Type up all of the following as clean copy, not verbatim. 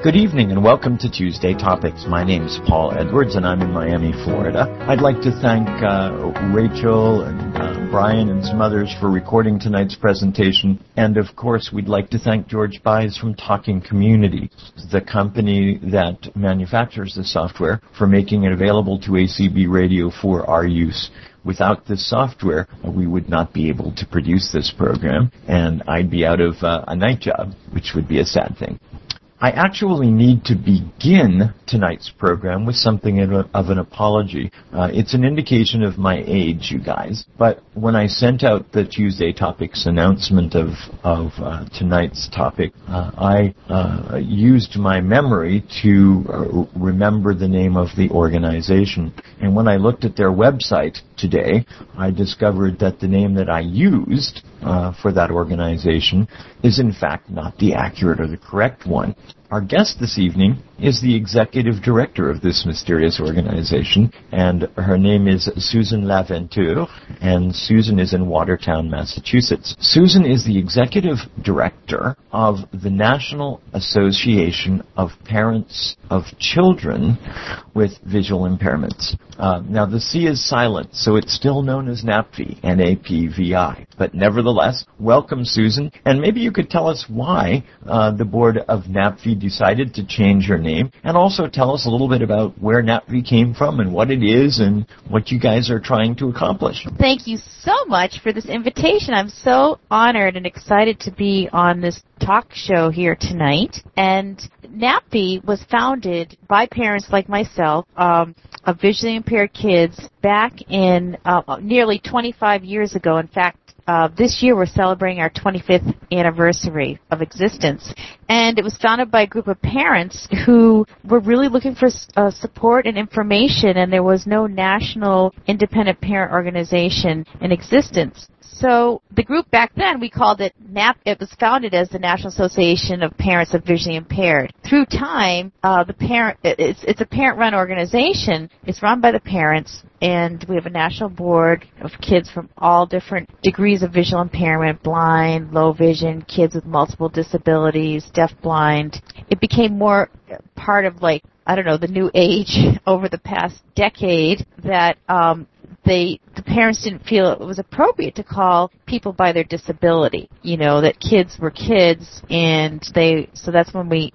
Good evening and welcome to Tuesday Topics. My name is Paul Edwards and I'm in Miami, Florida. I'd like to thank Rachel and Brian and some others for recording tonight's presentation. And of course, we'd like to thank George Buys from Talking Community, the company that manufactures the software, for making it available to ACB Radio for our use. Without this software, we would not be able to produce this program, and I'd be out of a night job, which would be a sad thing. I actually need to begin tonight's program with something of an apology. It's an indication of my age, you guys, but when I sent out the Tuesday Topics announcement of tonight's topic, I used my memory to remember the name of the organization. And when I looked at their website today, I discovered that the name that I used for that organization is in fact not the accurate or the correct one. Our guest this evening is the executive director of this mysterious organization, and her name is Susan Laventure, and Susan is in Watertown, Massachusetts. Susan is the executive director of the National Association of Parents of Children with Visual Impairments. Now, the C is silent, so it's still known as NAPVI, N-A-P-V-I. But nevertheless, welcome, Susan, and maybe you could tell us why the board of NAPVI decided to change your name, and also tell us a little bit about where NAPVI came from and what it is and what you guys are trying to accomplish. Thank you so much for this invitation. I'm so honored and excited to be on this talk show here tonight. And NAPVI was founded by parents like myself of visually impaired kids back in nearly 25 years ago. In fact, this year we're celebrating our 25th anniversary of existence. And it was founded by a group of parents who were really looking for support and information, and there was no national independent parent organization in existence. So the group back then, we called it NAP. It was founded as the National Association of Parents of Visually Impaired. Through time, it's a parent-run organization. It's run by the parents, and we have a national board of kids from all different degrees of visual impairment: blind, low vision, kids with multiple disabilities, deaf-blind. It became more part of, the new age over the past decade that the parents didn't feel it was appropriate to call people by their disability. That kids were kids, and so that's when we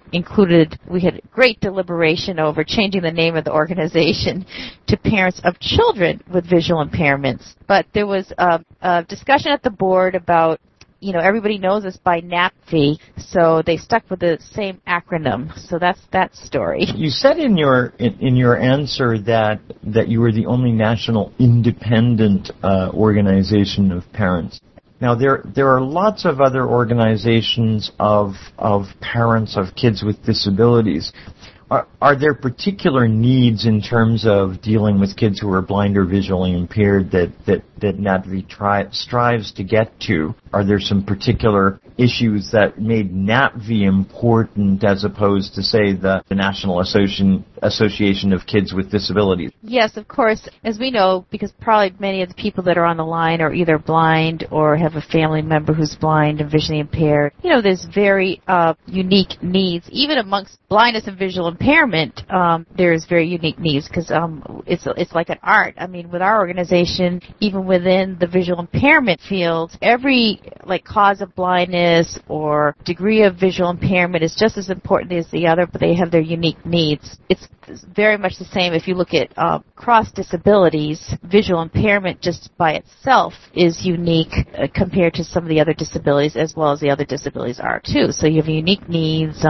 had great deliberation over changing the name of the organization to Parents of Children with Visual Impairments. But there was a discussion at the board about, everybody knows us by NAPVI, so they stuck with the same acronym. So that's that story. You said in your answer that you were the only national independent organization of parents. Now, there are lots of other organizations of parents of kids with disabilities. Are there particular needs in terms of dealing with kids who are blind or visually impaired that NAPVI strives to get to? Are there some particular issues that made NAPVI important as opposed to, say, the National Association of Kids with Disabilities? Yes, of course. As we know, because probably many of the people that are on the line are either blind or have a family member who's blind and visually impaired. There's very unique needs. Even amongst blindness and visual impairment, there's very unique needs because it's like an art. I mean, with our organization, even within the visual impairment field, every cause of blindness or degree of visual impairment is just as important as the other, but they have their unique needs. It's very much the same if you look at cross disabilities. Visual impairment just by itself is unique compared to some of the other disabilities, as well as the other disabilities are too. So you have unique needs.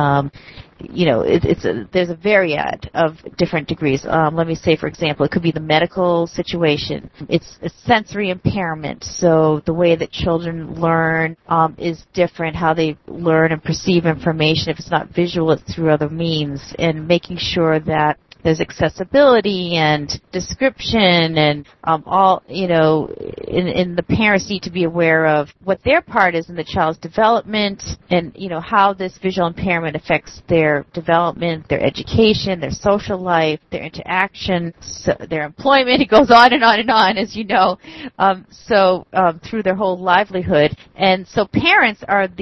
There's a myriad of different degrees. Let me say, for example, it could be the medical situation. It's a sensory impairment, so the way that children learn is different, how they learn and perceive information. If it's not visual, it's through other means, and making sure that there's accessibility and description and all, and the parents need to be aware of what their part is in the child's development and, how this visual impairment affects their development, their education, their social life, their interaction, their employment. It goes on and on and on, as you know, through their whole livelihood. And so parents are the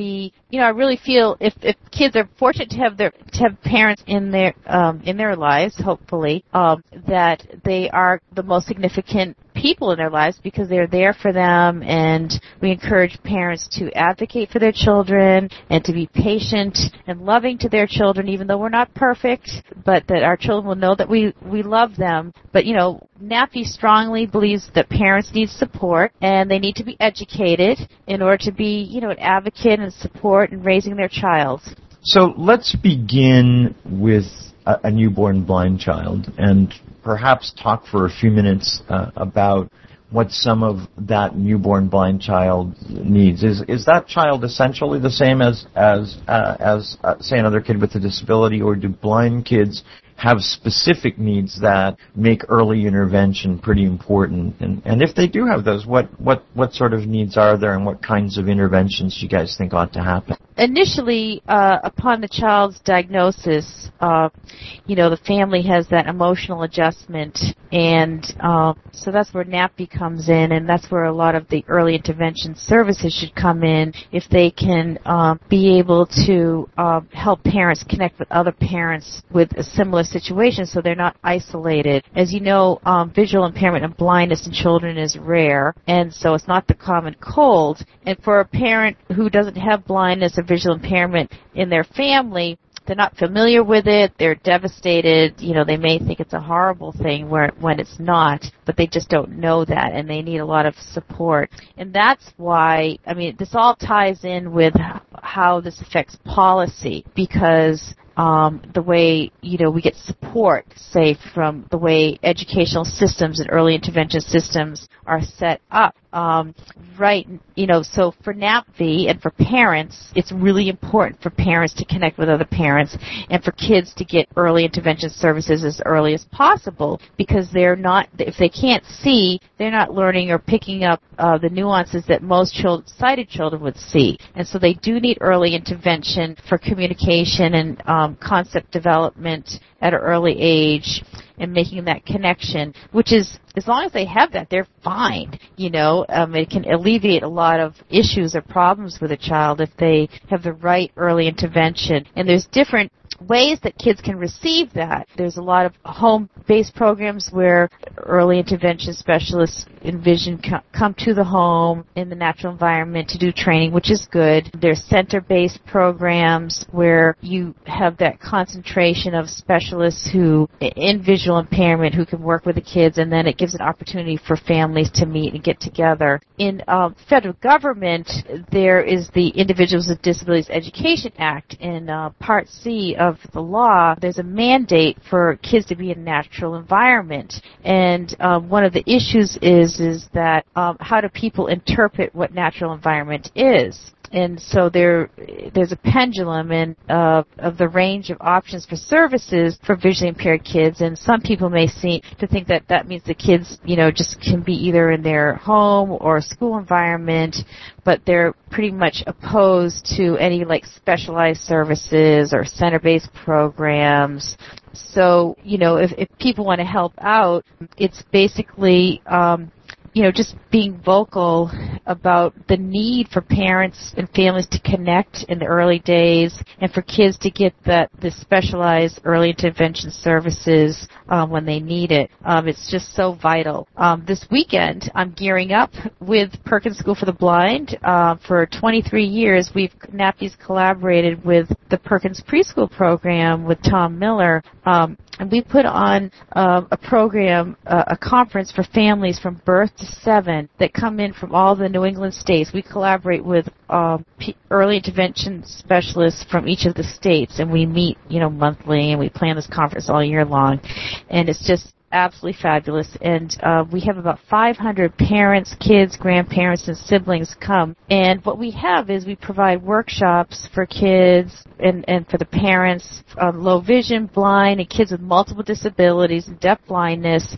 I really feel if kids are fortunate to have parents in their lives, hopefully, that they are the most significant people in their lives because they're there for them, and we encourage parents to advocate for their children and to be patient and loving to their children, even though we're not perfect, but that our children will know that we love them. But, NAPI strongly believes that parents need support and they need to be educated in order to be, an advocate and support in raising their child. So let's begin with a newborn blind child and perhaps talk for a few minutes about what some of that newborn blind child needs. Is that child essentially the same as say another kid with a disability, or do blind kids have specific needs that make early intervention pretty important? And if they do have those, what sort of needs are there, and what kinds of interventions do you guys think ought to happen? Initially, upon the child's diagnosis, the family has that emotional adjustment, and so that's where NAPI comes in, and that's where a lot of the early intervention services should come in, if they can be able to help parents connect with other parents with a similar situation so they're not isolated. As you know, visual impairment and blindness in children is rare, and so it's not the common cold. And for a parent who doesn't have blindness or visual impairment in their family, they're not familiar with it, they're devastated, they may think it's a horrible thing when it's not, but they just don't know that, and they need a lot of support. And that's why, this all ties in with how this affects policy, because the way, we get support, say, from the way educational systems and early intervention systems are set up. So for NAPV and for parents, it's really important for parents to connect with other parents and for kids to get early intervention services as early as possible, because if they can't see, they're not learning or picking up the nuances that most sighted children would see. And so they do need early intervention for communication and concept development at an early age, and making that connection, which is, as long as they have that, they're fine. It can alleviate a lot of issues or problems with a child if they have the right early intervention. And there's different ways that kids can receive that. There's a lot of home-based programs where early intervention specialists in vision come to the home in the natural environment to do training, which is good. There's center-based programs where you have that concentration of specialists who, in visual impairment, who can work with the kids, and then it gives an opportunity for families to meet and get together. In federal government, there is the Individuals with Disabilities Education Act. In Part C of the law, there's a mandate for kids to be in a natural environment. And one of the issues is that how do people interpret what natural environment is? And so there's a pendulum of the range of options for services for visually impaired kids, and some people may seem to think that means the kids, just can be either in their home or school environment, but they're pretty much opposed to any specialized services or center-based programs. So, if people want to help out, it's basically just being vocal about the need for parents and families to connect in the early days, and for kids to get the specialized early intervention services when they need it. It's just so vital. This weekend, I'm gearing up with Perkins School for the Blind. For 23 years, NAPI's collaborated with the Perkins Preschool Program with Tom Miller, and we put on a program, a conference for families from birth to 7 that come in from all the New England states. We collaborate with early intervention specialists from each of the states, and we meet, monthly, and we plan this conference all year long. And it's just absolutely fabulous. And we have about 500 parents, kids, grandparents, and siblings come. And what we have is we provide workshops for kids and for the parents, low vision, blind, and kids with multiple disabilities and deaf blindness,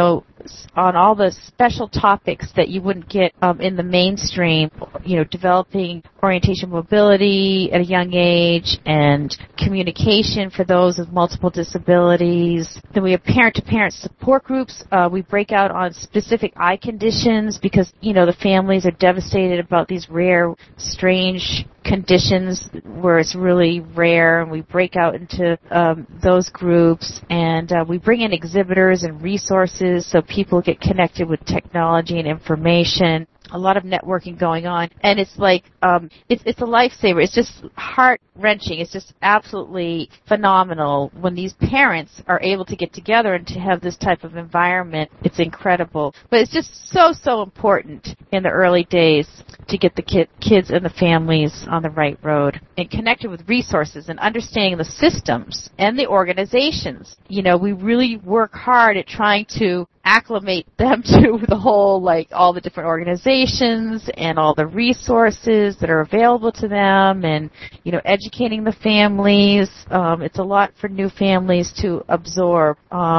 on all the special topics that you wouldn't get in the mainstream, developing orientation mobility at a young age and communication for those with multiple disabilities. Then we have parent-to-parent support groups. We break out on specific eye conditions because, the families are devastated about these rare, strange conditions where it's really rare, and we break out into those groups, and we bring in exhibitors and resources so people get connected with technology and information. A lot of networking going on, and it's like it's a lifesaver. It's just heart-wrenching. It's just absolutely phenomenal when these parents are able to get together and to have this type of environment. It's incredible, but it's just so important in the early days to get the kids and the families on the right road and connected with resources and understanding the systems and the organizations. You know, we really work hard at trying to acclimate them to the whole, like, all the different organizations and all the resources that are available to them, and, you know, educating the families. It's a lot for new families to absorb.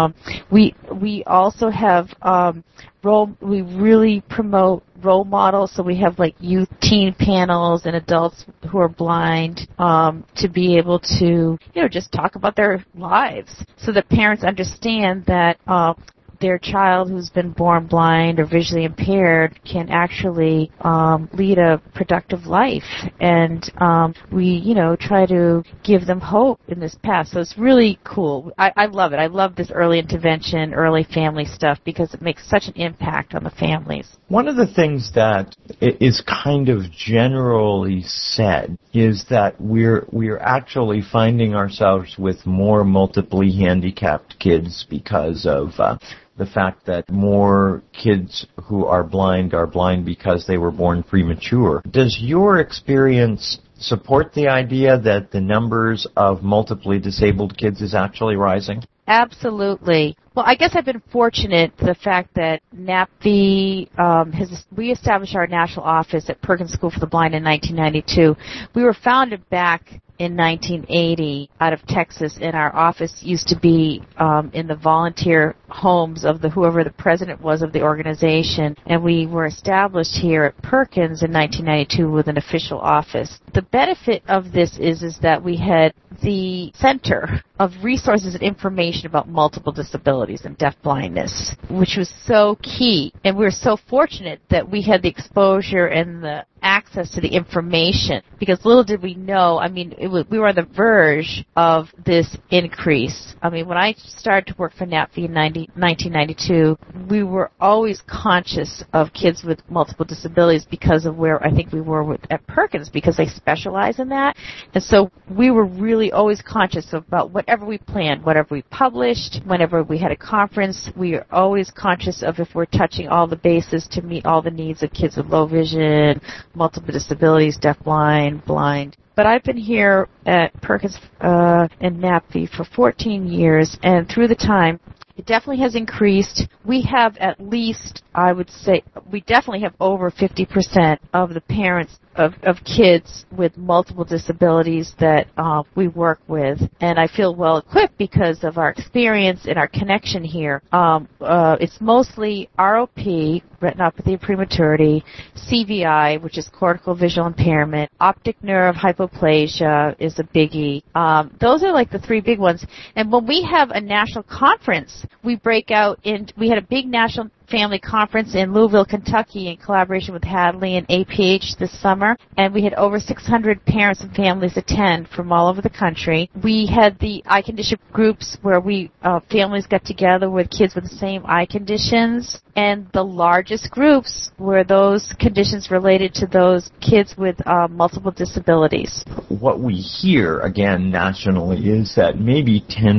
We also have we really promote role models, so we have like youth teen panels and adults who are blind to be able to, you know, just talk about their lives so that parents understand that their child who's been born blind or visually impaired can actually lead a productive life. And we, you know, try to give them hope in this path. So it's really cool. I love it. I love this early intervention, early family stuff because it makes such an impact on the families. One of the things that is kind of generally said is that we're actually finding ourselves with more multiply handicapped kids because of the fact that more kids who are blind because they were born premature. Does your experience support the idea that the numbers of multiply disabled kids is actually rising? Absolutely. Well, I guess I've been fortunate the fact that NAPV we established our national office at Perkins School for the Blind in 1992. We were founded back in 1980 out of Texas, and our office used to be in the volunteer homes of whoever the president was of the organization, and we were established here at Perkins in 1992 with an official office. The benefit of this is that we had the center of resources and information about multiple disabilities and deafblindness, which was so key. And we were so fortunate that we had the exposure and the access to the information, because little did we know, I mean, we were on the verge of this increase. I mean, when I started to work for NAPV in 1992, we were always conscious of kids with multiple disabilities because of where I think we were at Perkins, because they specialize in that. And so we were really always conscious about whatever we planned, whatever we published, whenever we had a conference, we were always conscious of if we're touching all the bases to meet all the needs of kids with low vision, multiple disabilities, deafblind, blind. But I've been here at Perkins and NAPV for 14 years, and through the time, it definitely has increased. We have at least, I would say, we definitely have over 50% of the parents of kids with multiple disabilities that we work with. And I feel well equipped because of our experience and our connection here. It's mostly ROP, retinopathy of prematurity, CVI, which is cortical visual impairment, optic nerve hypoplasia is a biggie. Those are like the three big ones. And when we have a national conference, we break out in, we had a big national family conference in Louisville, Kentucky in collaboration with Hadley and APH this summer, and we had over 600 parents and families attend from all over the country. We had the eye condition groups where families got together with kids with the same eye conditions, and the largest groups were those conditions related to those kids with multiple disabilities. What we hear, again, nationally, is that maybe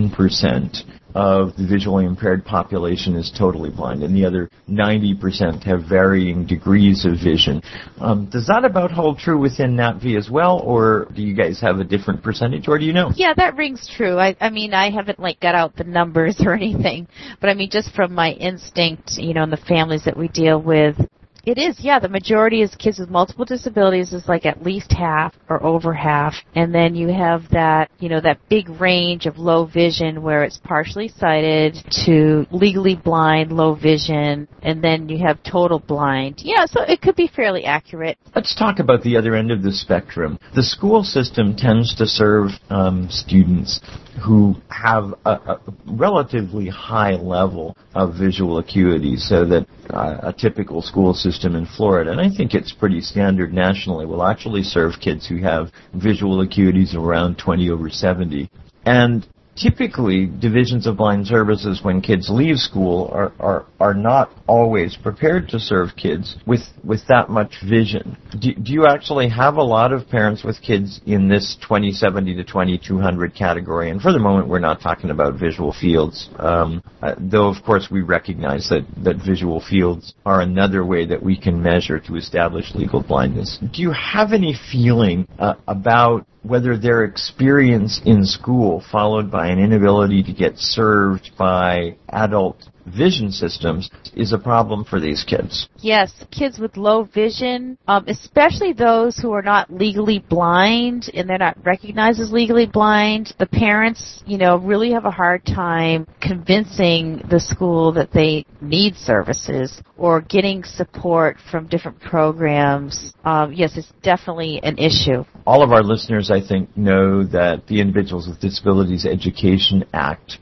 10% of the visually impaired population is totally blind, and the other 90% have varying degrees of vision. Does that about hold true within NAPV as well, or do you guys have a different percentage, or do you know? Yeah, that rings true. I mean, I haven't got out the numbers or anything, but I mean, just from my instinct, in the families that we deal with, it is, yeah, the majority is kids with multiple disabilities is at least half or over half. And then you have that, that big range of low vision where it's partially sighted to legally blind, low vision, and then you have total blind. Yeah, so it could be fairly accurate. Let's talk about the other end of the spectrum. The school system tends to serve students who have a relatively high level of visual acuity, so that a typical school system system in Florida, and I think it's pretty standard nationally, will actually serve kids who have visual acuities of around 20/70. And typically, divisions of blind services, when kids leave school, are not always prepared to serve kids with that much vision. Do you actually have a lot of parents with kids in this 20/70 to 2200 category? And for the moment, we're not talking about visual fields, though, of course, we recognize that visual fields are another way that we can measure to establish legal blindness. Do you have any feeling about whether their experience in school, followed by an inability to get served by adult vision systems, is a problem for these kids? Yes, kids with low vision, especially those who are not legally blind and they're not recognized as legally blind, the parents, really have a hard time convincing the school that they need services or getting support from different programs. Yes, it's definitely an issue. All of our listeners, I think, know that the Individuals with Disabilities Education Act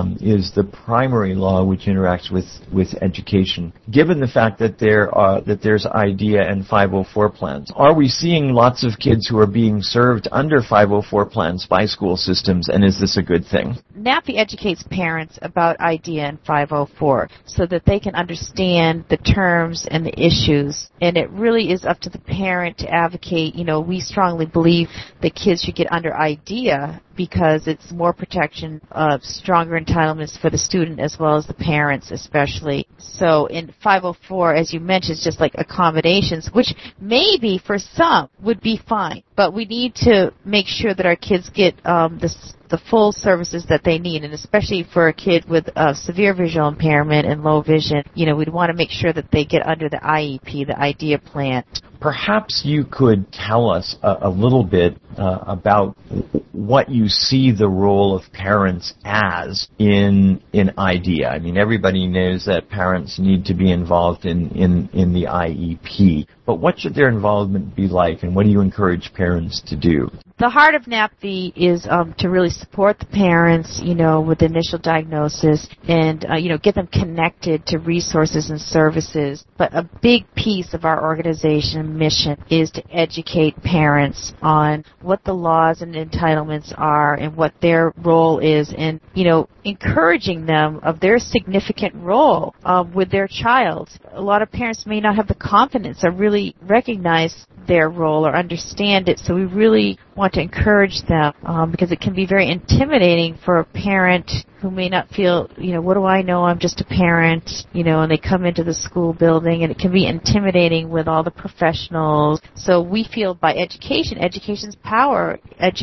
is the primary law which interacts with education. Given the fact that there's IDEA and 504 plans, are we seeing lots of kids who are being served under 504 plans by school systems, and is this a good thing? NAPI educates parents about IDEA and 504 so that they can understand the terms and the issues, and it really is up to the parent to advocate. We strongly believe that kids should get under IDEA because it's more protection, stronger entitlements for the student as well as the parents especially. So in 504, as you mentioned, it's just like accommodations, which maybe for some would be fine, but we need to make sure that our kids get the full services that they need, and especially for a kid with severe visual impairment and low vision, we'd want to make sure that they get under the IEP, the IDEA plan. Perhaps you could tell us a little bit about what you see the role of parents as in IDEA. I mean, everybody knows that parents need to be involved in the IEP, but what should their involvement be like, and what do you encourage parents to do? The heart of NAPI is to really support the parents, with the initial diagnosis and, get them connected to resources and services. But a big piece of our organization mission is to educate parents on what the laws and entitlements are and what their role is, and, encouraging them of their significant role with their child. A lot of parents may not have the confidence or really recognize their role or understand it, so we really want to encourage them because it can be very intimidating for a parent who may not feel, what do I know, I'm just a parent, and they come into the school building, and it can be intimidating with all the professionals. So we feel by education's power,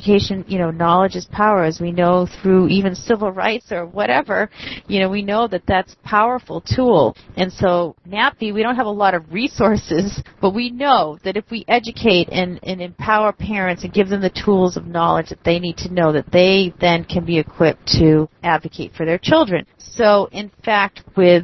knowledge is power, as we know through even civil rights or whatever, we know that that's a powerful tool. And so NAPI, we don't have a lot of resources, but we know that if we educate and empower parents and give them the tools of knowledge that they need to know, that they then can be equipped to advocate for their children. So in fact,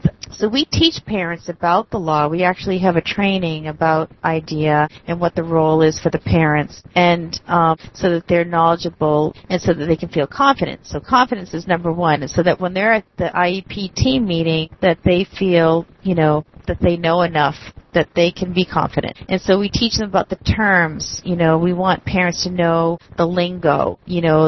we teach parents about the law. We actually have a training about IDEA and what the role is for the parents, and so that they're knowledgeable and so that they can feel confident. So confidence is number one, and so that when they're at the IEP team meeting, that they feel, that they know enough that they can be confident. And so we teach them about the terms. We want parents to know the lingo,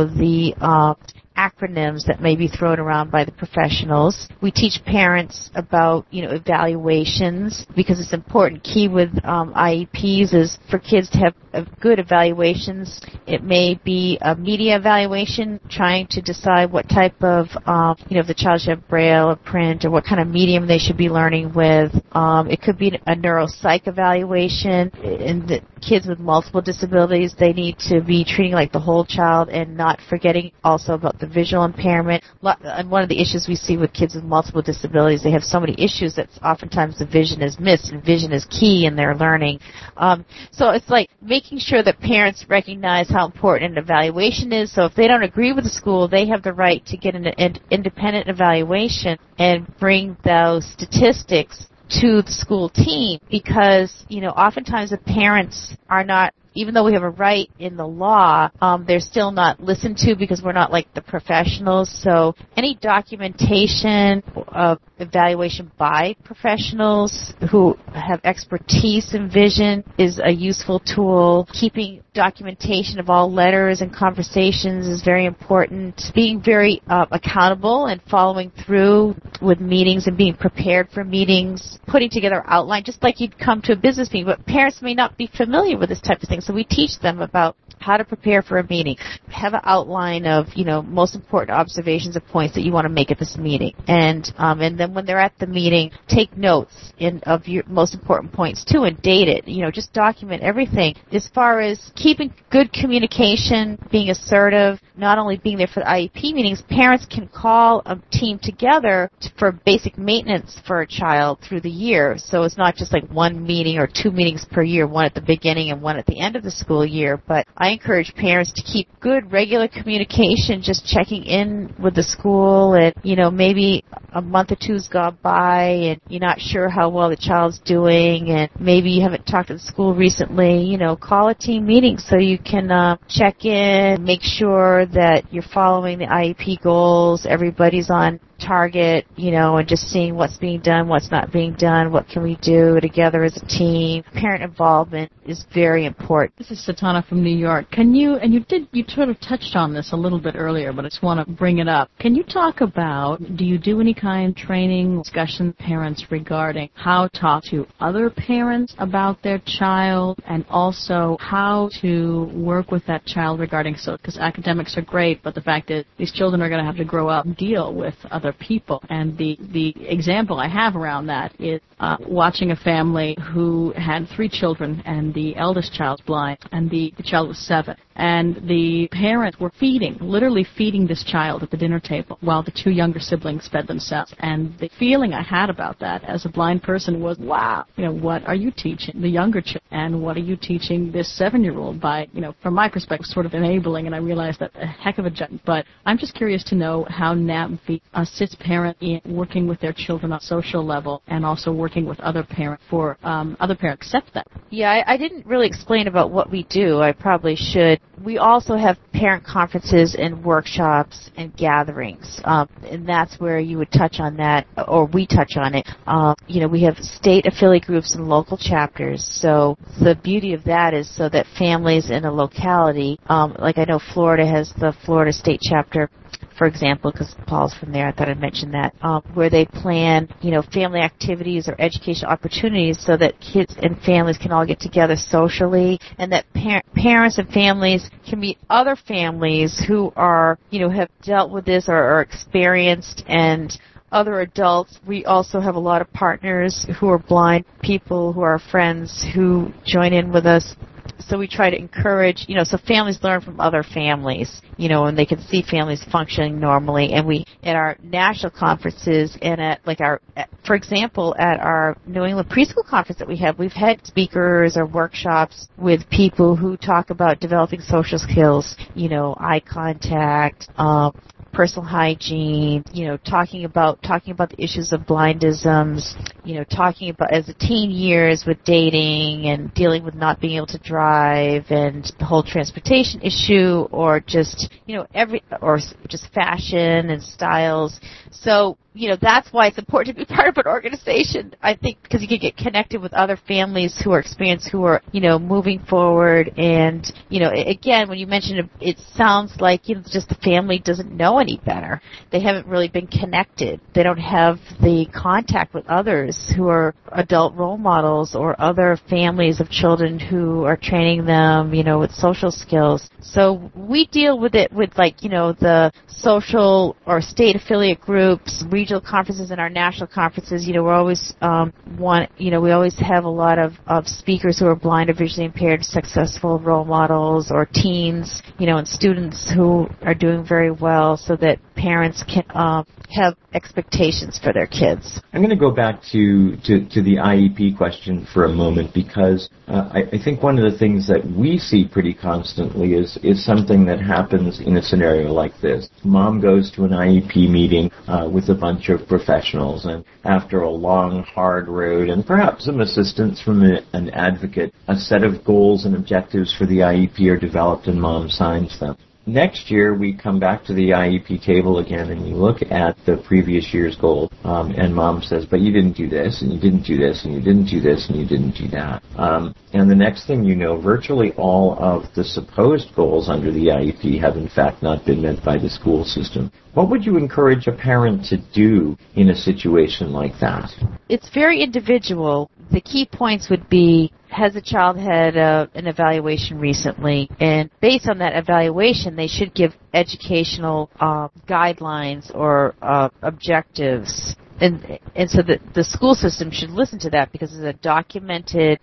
the acronyms that may be thrown around by the professionals. We teach parents about, evaluations, because it's important. Key with IEPs is for kids to have good evaluations. It may be a media evaluation, trying to decide what type of, if the child should have Braille or print, or what kind of medium they should be learning with. It could be a neuropsych evaluation. In the kids with multiple disabilities, they need to be treating like the whole child and not forgetting also about the visual impairment. And one of the issues we see with kids with multiple disabilities, they have so many issues that oftentimes the vision is missed, and vision is key in their learning. So it's like making sure that parents recognize how important an evaluation is. So if they don't agree with the school, they have the right to get an independent evaluation and bring those statistics to the school team, because, oftentimes the parents are not even though we have a right in the law, they're still not listened to because we're not like the professionals. So any documentation of evaluation by professionals who have expertise in vision is a useful tool. Keeping documentation of all letters and conversations is very important. Being very accountable and following through with meetings and being prepared for meetings. Putting together an outline, just like you'd come to a business meeting, but parents may not be familiar with this type of thing, so we teach them about how to prepare for a meeting. Have an outline of, most important observations or points that you want to make at this meeting. And then when they're at the meeting, take notes of your most important points too and date it. Just document everything. As far as keeping good communication, being assertive, not only being there for the IEP meetings, parents can call a team together for basic maintenance for a child through the year. So it's not just like one meeting or 2 meetings per year, one at the beginning and one at the end of the school year. But I encourage parents to keep good regular communication, just checking in with the school, and maybe a month or two's gone by and you're not sure how well the child's doing, and maybe you haven't talked to the school recently. Call a team meeting so you can check in, make sure that you're following the IEP goals, everybody's on target, and just seeing what's being done, what's not being done, what can we do together as a team. Parent involvement is very important. This is Satana from New York. You sort of touched on this a little bit earlier, but I just want to bring it up. Can you talk about, do you do any kind of training, discussion with parents regarding how to talk to other parents about their child, and also how to work with that child regarding, because academics are great, but the fact is these children are going to have to grow up and deal with other people. And the example I have around that is watching a family who had 3 children, and the eldest child's blind, and the child was 7. And the parents were literally feeding this child at the dinner table while the 2 younger siblings fed themselves. And the feeling I had about that as a blind person was, wow, what are you teaching the younger children? And what are you teaching this 7-year-old by, from my perspective, sort of enabling? And I realized that a heck of a job. But I'm just curious to know how NAPV assists parents in working with their children on a social level, and also working with other parents for other parents accept that. Yeah, I didn't really explain about what we do. I probably should. We also have parent conferences and workshops and gatherings, and that's where you would touch on that, or we touch on it. We have state affiliate groups and local chapters, so the beauty of that is so that families in a locality, like I know Florida has the Florida State Chapter, for example, because Paul's from there, I thought I'd mention that, where they plan, family activities or educational opportunities so that kids and families can all get together socially, and that parents and families can meet other families who are, have dealt with this or are experienced, and other adults. We also have a lot of partners who are blind people who are friends who join in with us. So we try to encourage, so families learn from other families, and they can see families functioning normally. And we, at our national conferences and for example, at our New England Preschool Conference that we have, we've had speakers or workshops with people who talk about developing social skills, eye contact, personal hygiene, talking about the issues of blindisms, talking about as a teen years with dating and dealing with not being able to drive, and the whole transportation issue, or just, just fashion and styles. So, that's why it's important to be part of an organization, I think, because you can get connected with other families who are experienced, who are, moving forward. And, again, when you mention it sounds like, just the family doesn't know any better. They haven't really been connected. They don't have the contact with others who are adult role models, or other families of children who are training them, with social skills. So we deal with it with, the social or state affiliate groups, regional conferences, and our national conferences. We're always we always have a lot of speakers who are blind or visually impaired, successful role models, or teens, and students who are doing very well, so that parents can have expectations for their kids. I'm going to go back to the IEP question for a moment, because I think one of the things that we see pretty constantly is something that happens in a scenario like this. Mom goes to an IEP meeting with a bunch of professionals, and after a long, hard road and perhaps some assistance from an advocate, a set of goals and objectives for the IEP are developed and Mom signs them. Next year, we come back to the IEP table again, and you look at the previous year's goal, and Mom says, but you didn't do this, and you didn't do this, and you didn't do this, and you didn't do that. And the next thing you know, virtually all of the supposed goals under the IEP have in fact not been met by the school system. What would you encourage a parent to do in a situation like that? It's very individual. The key points would be, has a child had an evaluation recently? And based on that evaluation, they should give educational guidelines or objectives. And so the school system should listen to that, because it's a documented,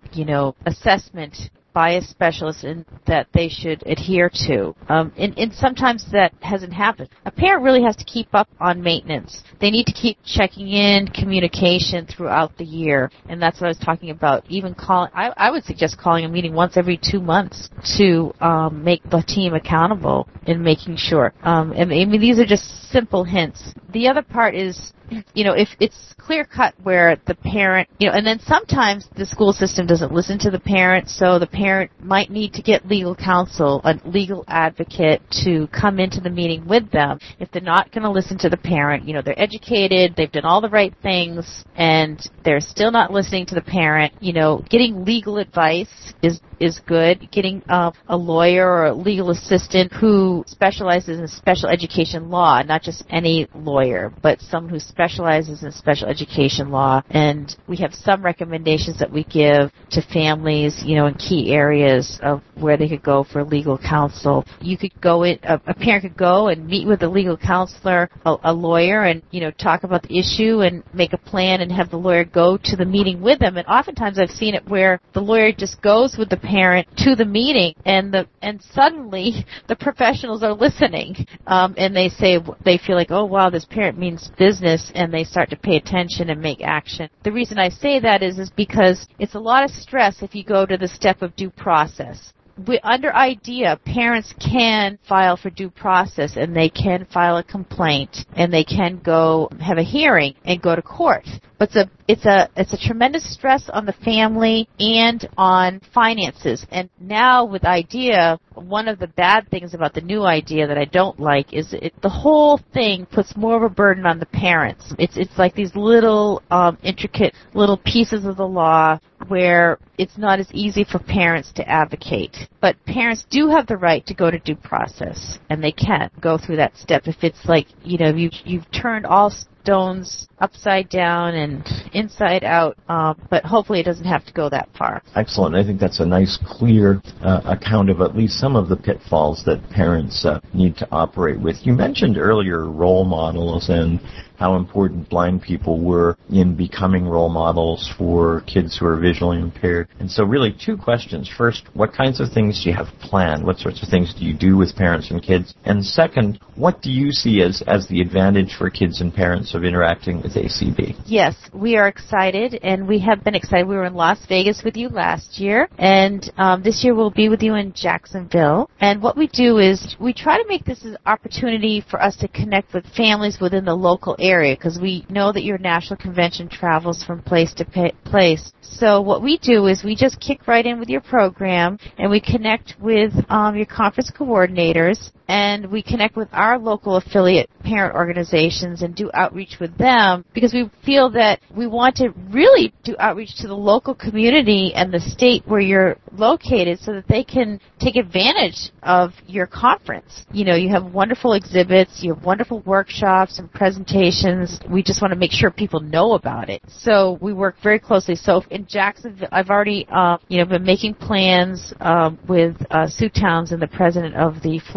assessment by a specialist that they should adhere to. And sometimes that hasn't happened. A parent really has to keep up on maintenance. They need to keep checking in, communication throughout the year. And that's what I was talking about. Even calling, I would suggest calling a meeting once every 2 months to make the team accountable in making sure. I mean, these are just simple hints. The other part is, if it's clear cut where the parent, and then sometimes the school system doesn't listen to the parent, so the parent might need to get legal counsel, a legal advocate to come into the meeting with them. If they're not going to listen to the parent, they're educated, they've done all the right things, and they're still not listening to the parent, getting legal advice is good. Getting a lawyer or a legal assistant who specializes in special education law, not just any lawyer, but someone who specializes in special education law. And we have some recommendations that we give to families, in key areas of where they could go for legal counsel. You could go in, a parent could go and meet with a legal counselor, a lawyer, and, talk about the issue and make a plan and have the lawyer go to the meeting with them. And oftentimes I've seen it where the lawyer just goes with the parent to the meeting, and suddenly the professionals are listening, and they feel like, oh wow, this parent means business, and they start to pay attention and make action. The reason I say that is because it's a lot of stress if you go to the step of due process. Under IDEA, parents can file for due process, and they can file a complaint, and they can go have a hearing and go to court. But it's a tremendous stress on the family and on finances. And now with IDEA, one of the bad things about the new IDEA that I don't like is the whole thing puts more of a burden on the parents. It's like these little intricate little pieces of the law where it's not as easy for parents to advocate. But parents do have the right to go to due process, and they can go through that step if it's like, you've turned all stones upside down and inside out, but hopefully it doesn't have to go that far. Excellent. I think that's a nice, clear account of at least some of the pitfalls that parents need to operate with. You mentioned earlier role models and how important blind people were in becoming role models for kids who are visually impaired. And so really 2 questions. First, what kinds of things do you have planned? What sorts of things do you do with parents and kids? And second, what do you see as the advantage for kids and parents of interacting with ACB? Yes, we are excited, and we have been excited. We were in Las Vegas with you last year, and this year we'll be with you in Jacksonville. And what we do is we try to make this an opportunity for us to connect with families within the local area, because we know that your national convention travels from place to place. So what we do is we just kick right in with your program, and we connect with your conference coordinators, and we connect with our local affiliate parent organizations and do outreach with them, because we feel that we want to really do outreach to the local community and the state where you're located so that they can take advantage of your conference. You have wonderful exhibits, you have wonderful workshops and presentations. We just want to make sure people know about it. So we work very closely. So in Jacksonville, I've already been making plans with Sue Townsend, the president of the Florida affiliate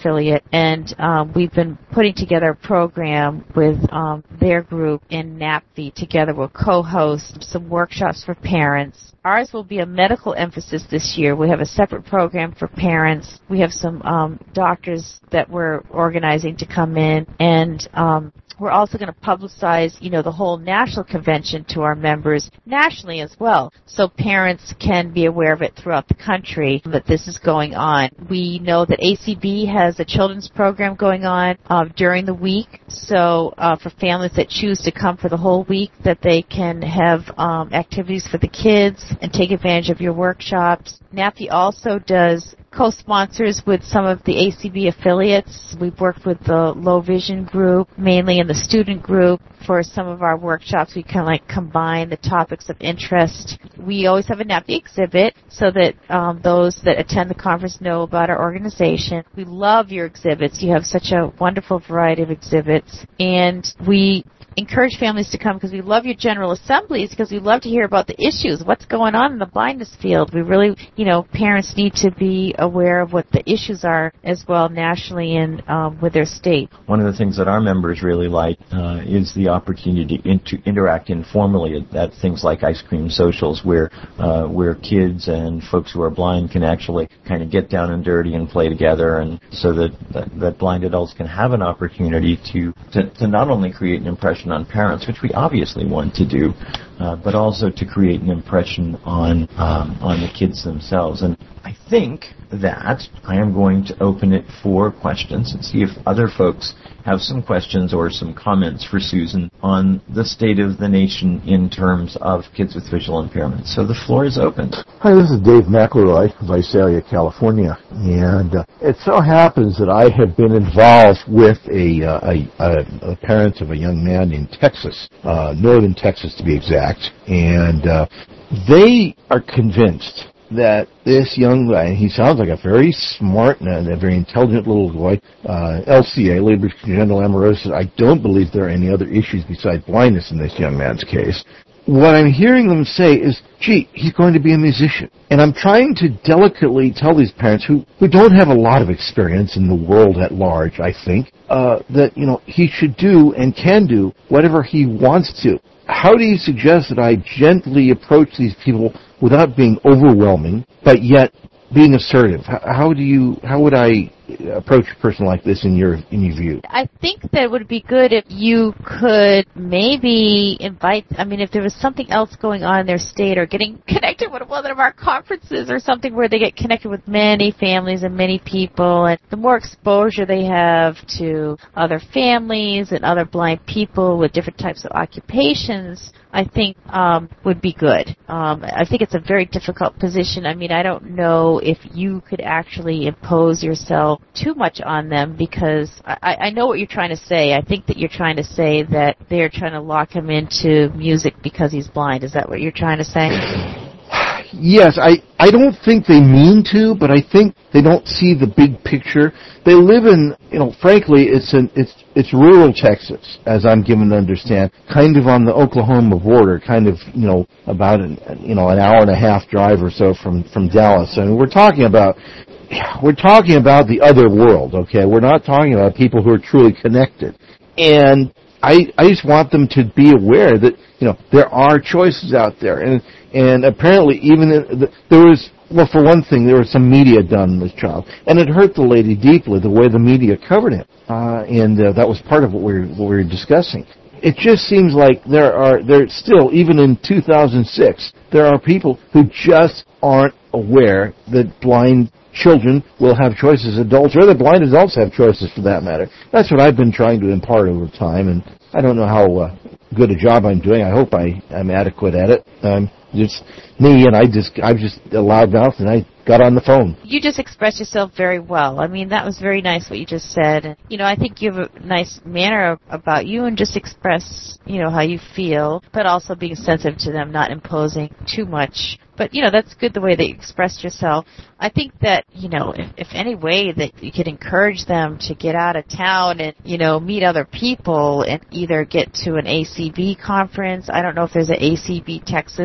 affiliate, and we've been putting together a program with their group in NAPV. Together we'll co-host some workshops for parents. Ours will be a medical emphasis this year. We have a separate program for parents. We have some doctors that we're organizing to come in, and we're also going to publicize, the whole national convention to our members nationally as well, so parents can be aware of it throughout the country that this is going on. We know that ACB has a children's program going on during the week, so for families that choose to come for the whole week, that they can have activities for the kids and take advantage of your workshops. NAPI also does co-sponsors with some of the ACB affiliates. We've worked with the Low Vision group, mainly in the student group. For some of our workshops, we kind of combine the topics of interest. We always have a NAPI exhibit so that those that attend the conference know about our organization. We love your exhibits. You have such a wonderful variety of exhibits. And we encourage families to come because we love your general assemblies, because we love to hear about the issues, what's going on in the blindness field. We really, parents need to be aware of what the issues are as well nationally and with their state. One of the things that our members really like is the opportunity to interact informally at things like ice cream socials where kids and folks who are blind can actually kind of get down and dirty and play together, and so that blind adults can have an opportunity to not only create an impression on parents, which we obviously want to do, but also to create an impression on the kids themselves. And I think that I am going to open it for questions and see if other folks have some questions or some comments for Susan on the state of the nation in terms of kids with visual impairments. So the floor is open. Hi, this is Dave McElroy, Visalia, California, and it so happens that I have been involved with a parent of a young man in Texas, northern Texas to be exact, and they are convinced that this young guy, he sounds like a very smart and a very intelligent little boy, LCA, Leber congenital amaurosis. I don't believe there are any other issues besides blindness in this young man's case. What I'm hearing them say is, gee, he's going to be a musician. And I'm trying to delicately tell these parents who don't have a lot of experience in the world at large, I think, that, he should do and can do whatever he wants to. How do you suggest that I gently approach these people without being overwhelming, but yet being assertive? How would I approach a person like this in your view? I think that it would be good if you could maybe invite, if there was something else going on in their state or getting connected with one of our conferences or something where they get connected with many families and many people, and the more exposure they have to other families and other blind people with different types of occupations, I think would be good. I think it's a very difficult position. I don't know if you could actually impose yourself too much on them, because I know what you're trying to say. I think that you're trying to say that they're trying to lock him into music because he's blind. Is that what you're trying to say? Yes, I don't think they mean to, but I think they don't see the big picture. They live in, frankly, it's rural Texas, as I'm given to understand, kind of on the Oklahoma border, kind of, about an hour and a half drive or so from Dallas. And we're talking about the other world, okay? We're not talking about people who are truly connected. And I just want them to be aware that, there are choices out there. And apparently even there was, well, for one thing, there was some media done on this child. And it hurt the lady deeply, the way the media covered him. And that was part of what we were discussing. It just seems like there still, even in 2006, there are people who just aren't aware that blind children will have choices, adults, or that blind adults have choices for that matter. That's what I've been trying to impart over time, and I don't know how good a job I'm doing. I hope I'm adequate at it. Just me, and I'm just a loud mouth, and I got on the phone. You just expressed yourself very well. That was very nice what you just said. And, I think you have a nice manner about you, and just express, how you feel, but also being sensitive to them, not imposing too much. But, that's good the way that you expressed yourself. I think that, if any way that you could encourage them to get out of town and, meet other people and either get to an ACB conference. I don't know if there's an ACB Texas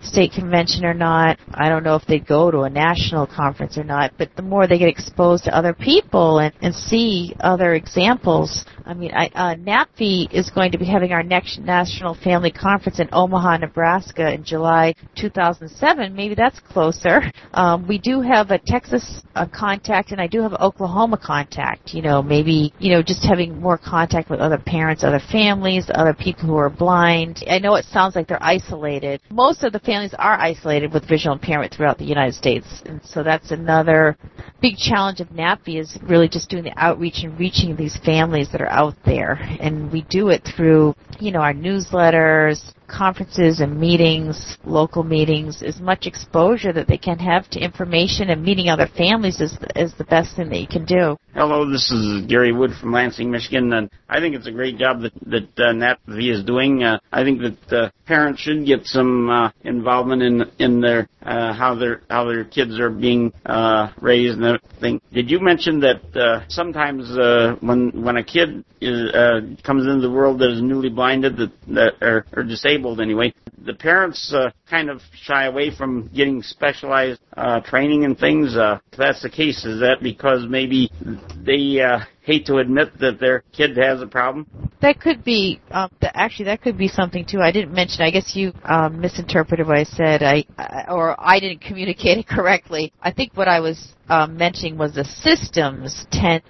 state convention or not. I don't know if they'd go to a national conference or not, but the more they get exposed to other people and see other examples. I mean, NAPFI is going to be having our next National Family Conference in Omaha, Nebraska in July 2007. Maybe that's closer. We do have a Texas contact, and I do have an Oklahoma contact. Maybe, just having more contact with other parents, other families, other people who are blind. I know it sounds like they're isolated. Most of the families are isolated with visual impairment throughout the United States, and so that's another big challenge of NAPFI is really just doing the outreach and reaching these families that are out there. And we do it through, our newsletters, conferences and meetings, local meetings. As much exposure that they can have to information and meeting other families is the best thing that you can do. Hello, this is Gary Wood from Lansing, Michigan, and I think it's a great job that NAPFI is doing. I think that parents should get some involvement in their how their kids are being raised and everything. Did you mention that sometimes when a kid comes into the world that is newly blinded or disabled anyway, the parents kind of shy away from getting specialized training and things? If that's the case, is that because maybe they hate to admit that their kid has a problem? That could be, that could be something too. I didn't mention, I guess you misinterpreted what I said, or I didn't communicate it correctly. I think what I was mentioning was the systems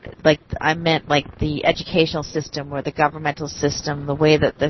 I meant the educational system or the governmental system, the way that the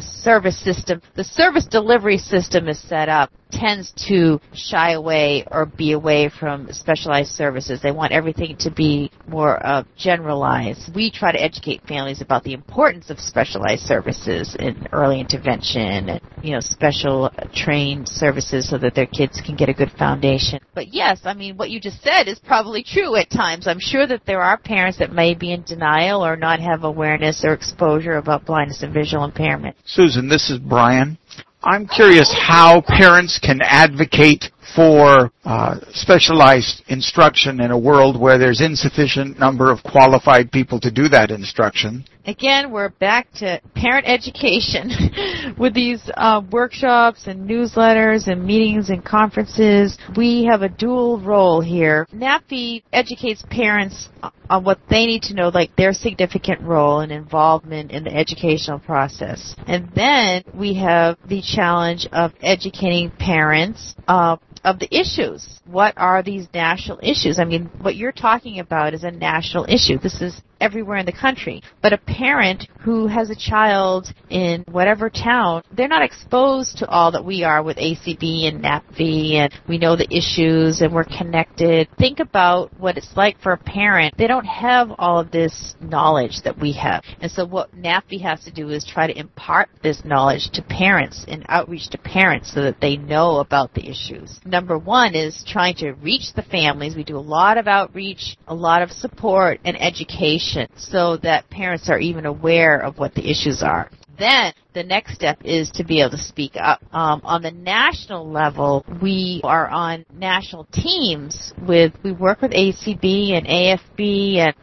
service delivery system is set up tends to shy away or be away from specialized services. They want everything to be more generalized. We try to educate families about the importance of specialized services in early intervention and, special trained services so that their kids can get a good foundation. But yes, I mean, what you just said is probably true at times. I'm sure that there are parents that may be in denial or not have awareness or exposure about blindness and visual impairment. Susan, this is Brian. I'm curious how parents can advocate for specialized instruction in a world where there's insufficient number of qualified people to do that instruction. Again, we're back to parent education with these workshops and newsletters and meetings and conferences. We have a dual role here. NAPFI educates parents on what they need to know, like their significant role and involvement in the educational process. And then we have the challenge of educating parents of the issues. What are these national issues? I mean, what you're talking about is a national issue. This is everywhere in the country. But a parent who has a child in whatever town, they're not exposed to all that we are with ACB and NAPFI, and we know the issues and we're connected. Think about what it's like for a parent. They don't have all of this knowledge that we have. And so what NAPFI has to do is try to impart this knowledge to parents and outreach to parents so that they know about the issues. Number one is trying to reach the families. We do a lot of outreach, a lot of support and education so that parents are even aware of what the issues are. Then the next step is to be able to speak up. On the national level, we are on national teams we work with ACB and AFB and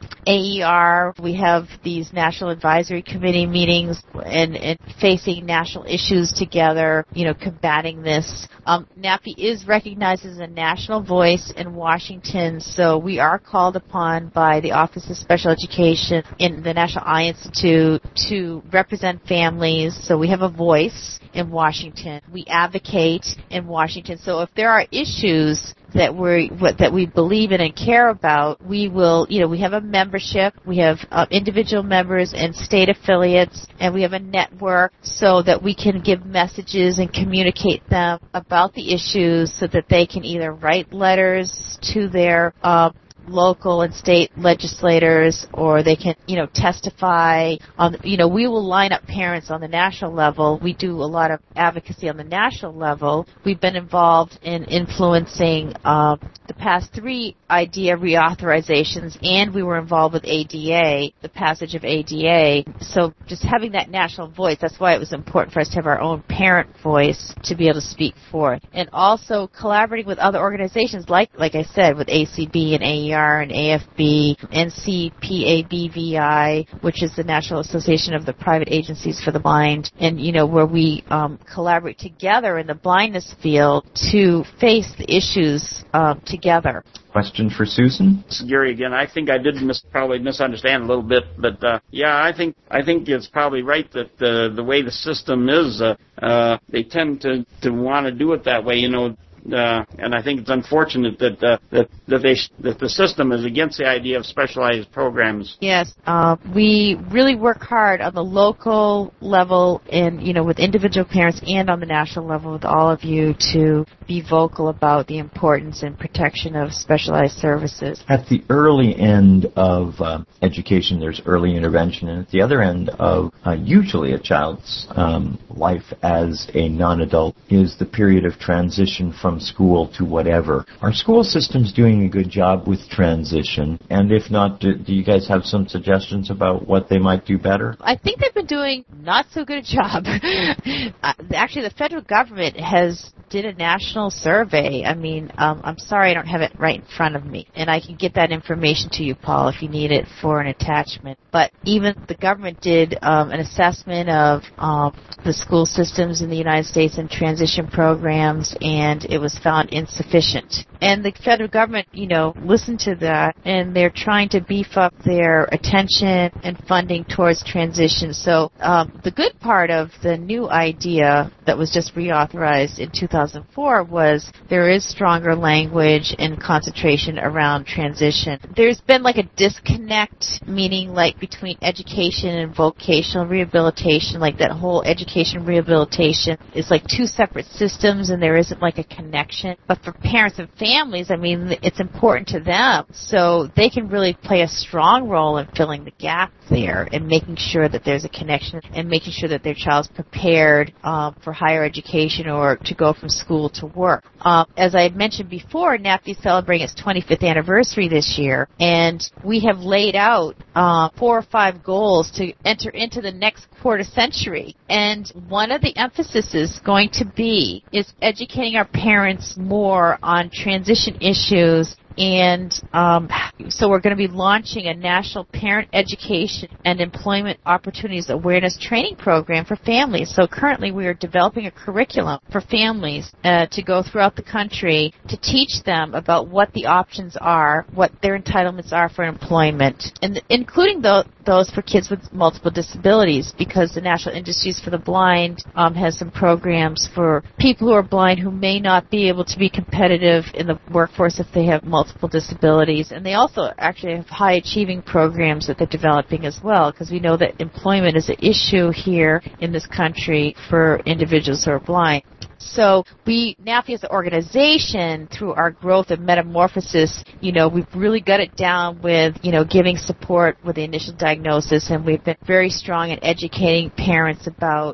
AER. We have these national advisory committee meetings and facing national issues together, combating this. NAPFI is recognized as a national voice in Washington, so we are called upon by the Office of Special Education in the National Eye Institute to represent families. So we have a voice in Washington. We advocate in Washington. So if there are issues that we believe in and care about, we will, we have a membership, we have individual members and state affiliates, and we have a network so that we can give messages and communicate them about the issues so that they can either write letters to their local and state legislators, or they can, testify on, we will line up parents on the national level. We do a lot of advocacy on the national level. We've been involved in influencing the past 3 IDEA reauthorizations, and we were involved with ADA, the passage of ADA. So just having that national voice, that's why it was important for us to have our own parent voice to be able to speak for it. And also collaborating with other organizations like I said, with ACB and AER NCR and AFB, NCPABVI, which is the National Association of the Private Agencies for the Blind, and, where we collaborate together in the blindness field to face the issues together. Question for Susan? This is Gary again. I think I did probably misunderstand a little bit, but I think it's probably right that the way the system is, they tend to want to do it that way, and I think it's unfortunate that the system is against the idea of specialized programs. Yes, we really work hard on the local level and with individual parents and on the national level with all of you to be vocal about the importance and protection of specialized services. At the early end of education, there's early intervention, and at the other end of usually a child's life as a non-adult is the period of transition from school to whatever. Are school systems doing a good job with transition? And if not, do you guys have some suggestions about what they might do better? I think they've been doing not so good a job. Actually, the federal government did a national survey. I'm sorry I don't have it right in front of me, and I can get that information to you, Paul, if you need it for an attachment. But even the government did an assessment of the school systems in the United States and transition programs, and it was found insufficient. And the federal government, listened to that, and they're trying to beef up their attention and funding towards transition. So the good part of the new idea that was just reauthorized in 2004 was there is stronger language and concentration around transition. There's been like a disconnect, meaning like between education and vocational rehabilitation, like that whole education rehabilitation is like two separate systems and there isn't like a connection. But for parents and families, it's important to them, so they can really play a strong role in filling the gap there and making sure that there's a connection and making sure that their child's prepared for higher education or to go from school to work. As I had mentioned before, NAPI is celebrating its 25th anniversary this year, and we have laid out 4 or 5 goals to enter into the next quarter century. And one of the emphasis is going to be educating our parents more on transition issues. And so we're going to be launching a national parent education and employment opportunities awareness training program for families. So currently we are developing a curriculum for families to go throughout the country to teach them about what the options are, what their entitlements are for employment, and including those for kids with multiple disabilities, because the National Industries for the Blind has some programs for people who are blind who may not be able to be competitive in the workforce if they have multiple disabilities. And they also actually have high achieving programs that they're developing as well, because we know that employment is an issue here in this country for individuals who are blind. So NAPI as an organization, through our growth and metamorphosis, we've really got it down with, giving support with the initial diagnosis, and we've been very strong in educating parents about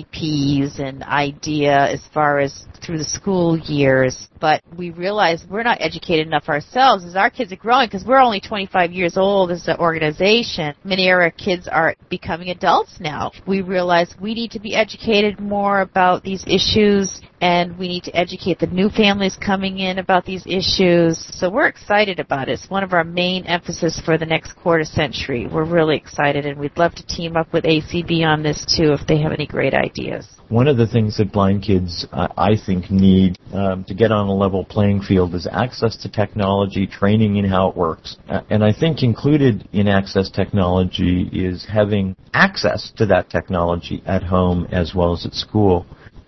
IEPs and IDEA as far as through the school years. But we realize we're not educated enough ourselves as our kids are growing, because we're only 25 years old as an organization. Many of our kids are becoming adults now. We realize we need to be educated more about these issues, and we need to educate the new families coming in about these issues. So we're excited about it. It's one of our main emphasis for the next quarter century. We're really excited, and we'd love to team up with ACB on this too if they have any great ideas. One of the things that blind kids, I think, need to get on a level playing field is access to technology, training in how it works. And I think included in access technology is having access to that technology at home as well as at school.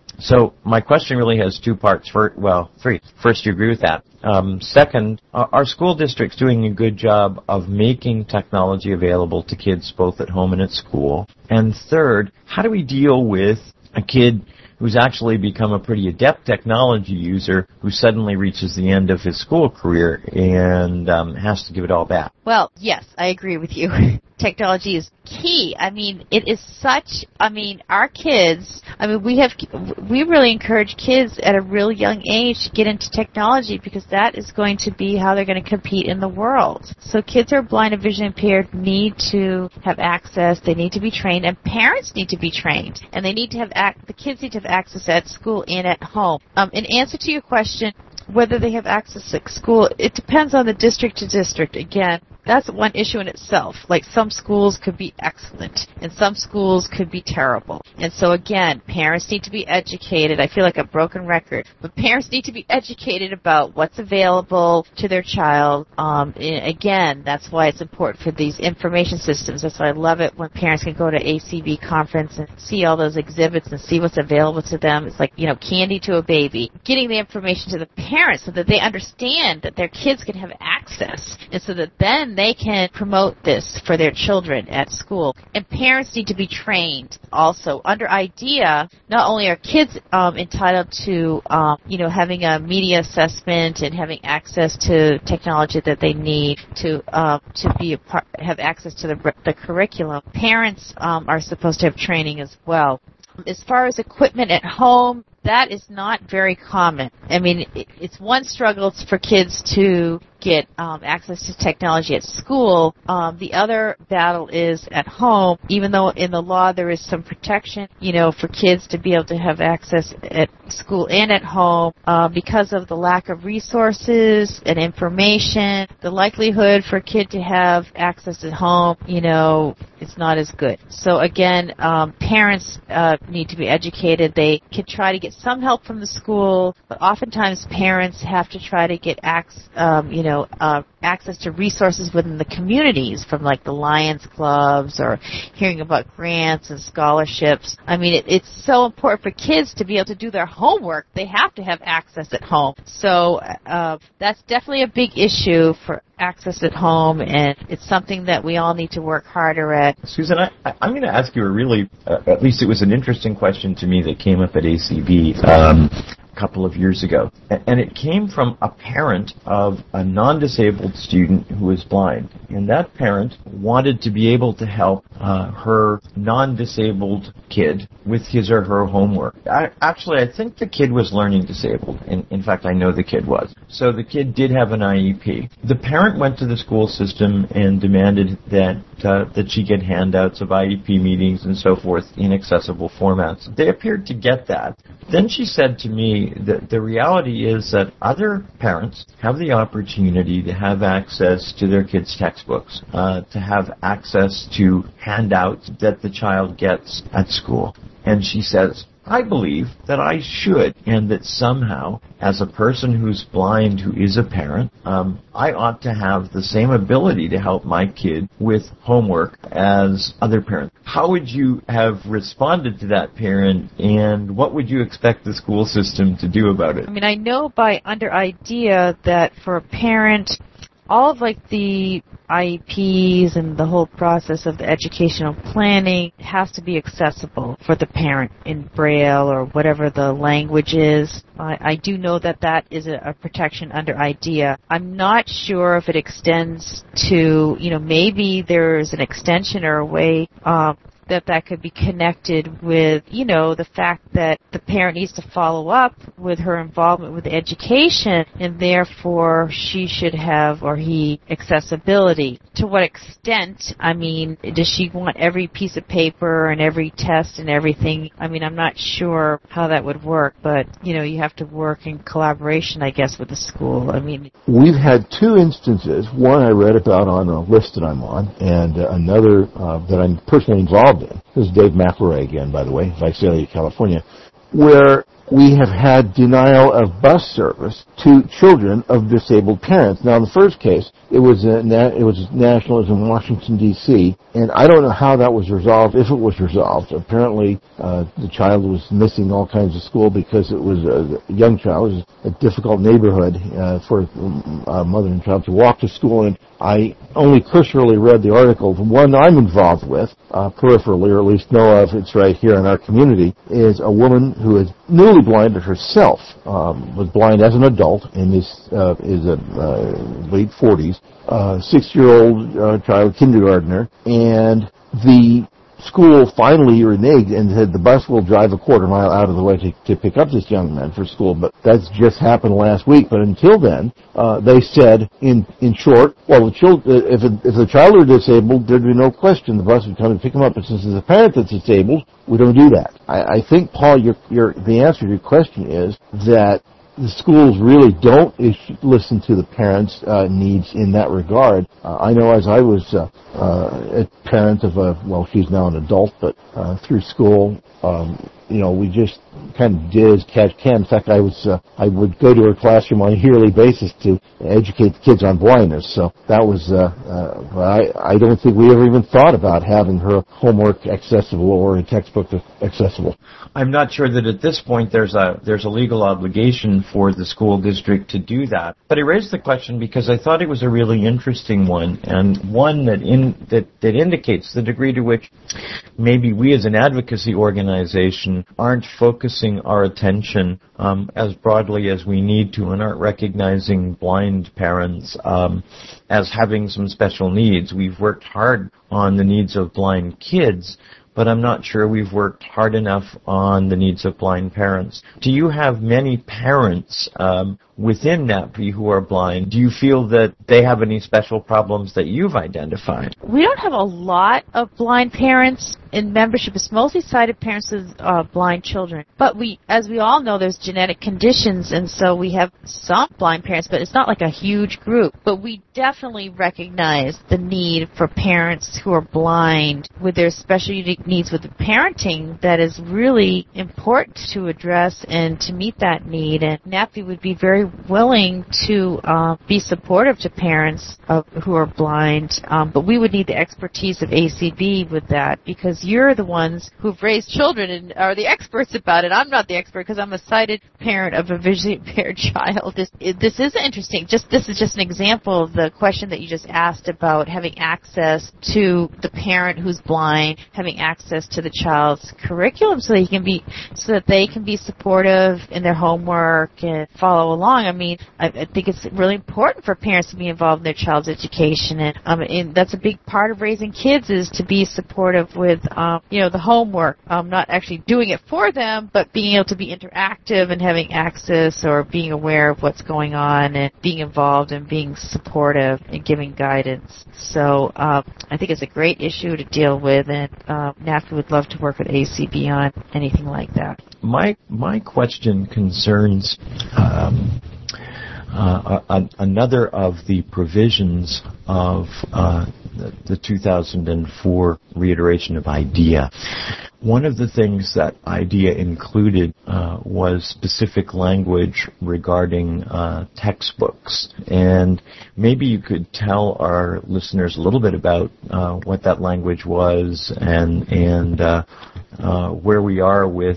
So my question really has 2 parts. 3. First, you agree with that. Second, are school districts doing a good job of making technology available to kids both at home and at school? And third, how do we deal with a kid who's actually become a pretty adept technology user who suddenly reaches the end of his school career and has to give it all back? Well, yes, I agree with you. Technology is key. It is such, our kids, we really encourage kids at a real young age to get into technology, because that is going to be how they're going to compete in the world. So kids who are blind and vision impaired need to have access, they need to be trained, and parents need to be trained. And they need to have, the kids need to have access at school and at home. In answer to your question, whether they have access to school, it depends on the district to district. Again, that's one issue in itself. Like, some schools could be excellent and some schools could be terrible. And so again, parents need to be educated. I feel like a broken record, but parents need to be educated about what's available to their child. Again, that's why it's important for these information systems. That's why I love it when parents can go to ACB conference and see all those exhibits and see what's available to them. It's like, candy to a baby. Getting the information to the parents so that they understand that their kids can have access, and so that then they can promote this for their children at school. And parents need to be trained also. Under IDEA, not only are kids entitled to, having a media assessment and having access to technology that they need to have access to the curriculum, parents are supposed to have training as well. As far as equipment at home, that is not very common. I mean, it's one struggle for kids to get access to technology at school. The other battle is at home. Even though in the law there is some protection, for kids to be able to have access at school and at home, because of the lack of resources and information, the likelihood for a kid to have access at home, it's not as good. So again, parents need to be educated. They can try to get some help from the school, but oftentimes parents have to try to get access to resources within the communities, from like the Lions clubs or hearing about grants and scholarships. I mean, it's so important for kids to be able to do their homework. They have to have access at home. So that's definitely a big issue for access at home, and it's something that we all need to work harder at. Susan, I'm going to ask you a really, at least it was an interesting question to me that came up at ACB a couple of years ago. And it came from a parent of a non-disabled student who was blind. And that parent wanted to be able to help her non-disabled kid with his or her homework. Actually, I think the kid was learning disabled. In fact, I know the kid was. So the kid did have an IEP. The parent went to the school system and demanded that she get handouts of IEP meetings and so forth in accessible formats. They appeared to get that. Then she said to me that the reality is that other parents have the opportunity to have access to their kids' textbooks, to have access to handouts that the child gets at school. And she says, I believe that I should, and that somehow, as a person who's blind who is a parent, I ought to have the same ability to help my kid with homework as other parents. How would you have responded to that parent, and what would you expect the school system to do about it? I mean, I know under IDEA that for a parent, all of like the IEPs and the whole process of the educational planning has to be accessible for the parent in Braille or whatever the language is. I do know that is a protection under IDEA. I'm not sure if it extends to, maybe there's an extension or a way that could be connected with, the fact that the parent needs to follow up with her involvement with education, and therefore she should have, or he, accessibility. To what extent? I mean, does she want every piece of paper and every test and everything? I mean, I'm not sure how that would work, but, you have to work in collaboration, I guess, with the school. I mean, we've had two instances. One I read about on a list that I'm on, and another that I'm personally involved in. This is Dave McElroy again, by the way, Visalia, California, where we have had denial of bus service to children of disabled parents. Now, in the first case, it was national, it was in Washington, D.C., and I don't know how that was resolved, if it was resolved. Apparently, the child was missing all kinds of school because it was a young child. It was a difficult neighborhood for a mother and child to walk to school, and I only cursorily read the article. The one I'm involved with, peripherally, or at least know of, it's right here in our community, is a woman who is newly blinded herself, was blind as an adult, and is late 40s, 6-year-old child, kindergartner, and the school finally reneged and said the bus will drive a quarter mile out of the way to pick up this young man for school. But that's just happened last week. But until then, they said, in short, well, if the child were disabled, there'd be no question the bus would come and pick him up. But since it's a parent that's disabled, we don't do that. I think, Paul, the answer to your question is that the schools really don't listen to the parents' needs in that regard. I know as I was a parent of she's now an adult, but through school, we just kind of did as catch can. In fact, I would go to her classroom on a yearly basis to educate the kids on blindness. So that was, I don't think we ever even thought about having her homework accessible or a textbook accessible. I'm not sure that at this point there's a legal obligation for the school district to do that. But I raised the question because I thought it was a really interesting one, and one that indicates the degree to which maybe we as an advocacy organization aren't focusing our attention as broadly as we need to and aren't recognizing blind parents as having some special needs. We've worked hard on the needs of blind kids, but I'm not sure we've worked hard enough on the needs of blind parents. Do you have many parents within NAPVI who are blind? Do you feel that they have any special problems that you've identified? We don't have a lot of blind parents in membership. It's mostly sighted parents with blind children. But as we all know, there's genetic conditions, and so we have some blind parents, but it's not like a huge group. But we definitely recognize the need for parents who are blind with their special unique needs with the parenting that is really important to address and to meet that need. And NAPVI would be very willing to be supportive to parents who are blind, but we would need the expertise of ACB with that, because you're the ones who've raised children and are the experts about it. I'm not the expert because I'm a sighted parent of a visually impaired child. This is interesting. This is just an example of the question that you just asked about having access to the parent who's blind, having access to the child's curriculum so that they can be supportive in their homework and follow along. I mean, I think it's really important for parents to be involved in their child's education, and that's a big part of raising kids is to be supportive with, the homework. Not actually doing it for them, but being able to be interactive and having access or being aware of what's going on and being involved and being supportive and giving guidance. So I think it's a great issue to deal with, and NAPVI would love to work with ACB on anything like that. My question concerns another of the provisions of the 2004 reiteration of IDEA. One of the things that IDEA included was specific language regarding textbooks. And maybe you could tell our listeners a little bit about what that language was and where we are with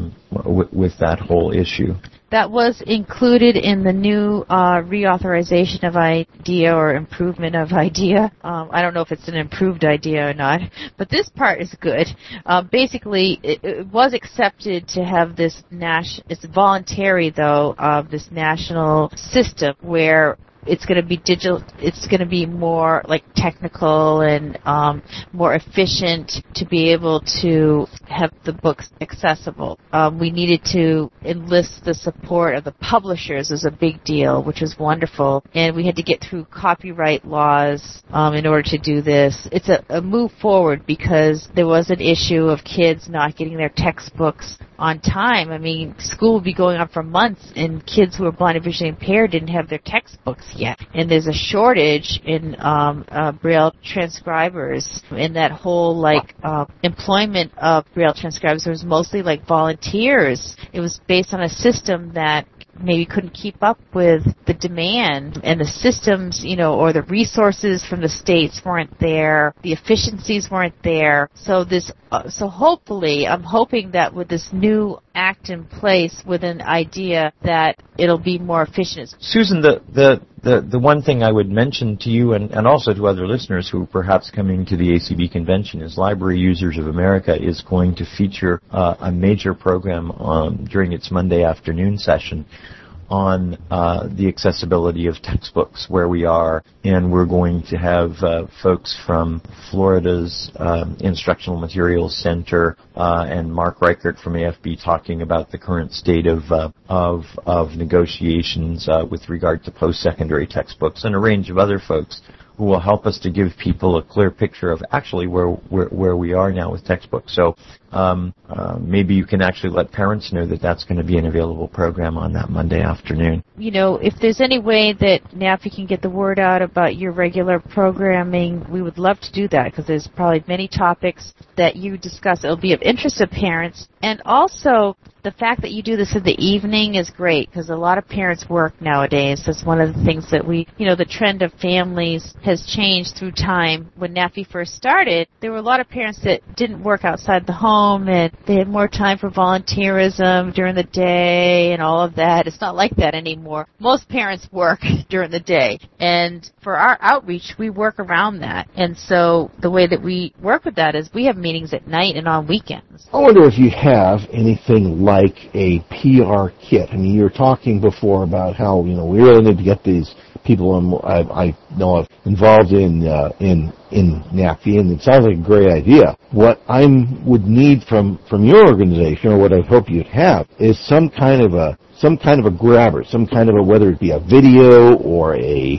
that whole issue. That was included in the new reauthorization of IDEA or improvement of IDEA. I don't know if it's an improved IDEA or not, but this part is good. Basically, it was accepted to have this it's voluntary though, this national system where it's going to be digital. It's going to be more like technical and more efficient to be able to have the books accessible. We needed to enlist the support of the publishers as a big deal, which was wonderful. And we had to get through copyright laws in order to do this. It's a move forward because there was an issue of kids not getting their textbooks on time. I mean, school would be going on for months, and kids who are blind and visually impaired didn't have their textbooks yet. And there's a shortage in Braille transcribers. In that whole employment of Braille transcribers, it was mostly like volunteers. It was based on a system that maybe couldn't keep up with the demand, and the systems, or the resources from the states weren't there, the efficiencies weren't there. So hopefully, I'm hoping that with this new act in place with an idea that it'll be more efficient. Susan, the one thing I would mention to you and also to other listeners who are perhaps coming to the ACB convention is Library Users of America is going to feature a major program during its Monday afternoon session on the accessibility of textbooks where we are, and we're going to have folks from Florida's Instructional Materials Center and Mark Reichert from AFB talking about the current state of negotiations with regard to post-secondary textbooks, and a range of other folks who will help us to give people a clear picture of actually where we are now with textbooks. So maybe you can actually let parents know that that's going to be an available program on that Monday afternoon. You know, if there's any way that NAPI can get the word out about your regular programming, we would love to do that, because there's probably many topics that you discuss. It'll be of interest to parents. And also, the fact that you do this in the evening is great, because a lot of parents work nowadays. That's one of the things that the trend of families has changed through time. When NAPI first started, there were a lot of parents that didn't work outside the home, and they had more time for volunteerism during the day and all of that. It's not like that anymore. Most parents work during the day. And for our outreach, we work around that. And so the way that we work with that is we have meetings at night and on weekends. I wonder if you have anything like a PR kit. I mean, you were talking before about how, we really need to get these people I know of involved in NAPI, and it sounds like a great idea. What I would need from your organization, or what I hope you'd have, is some kind of a grabber, whether it be a video or a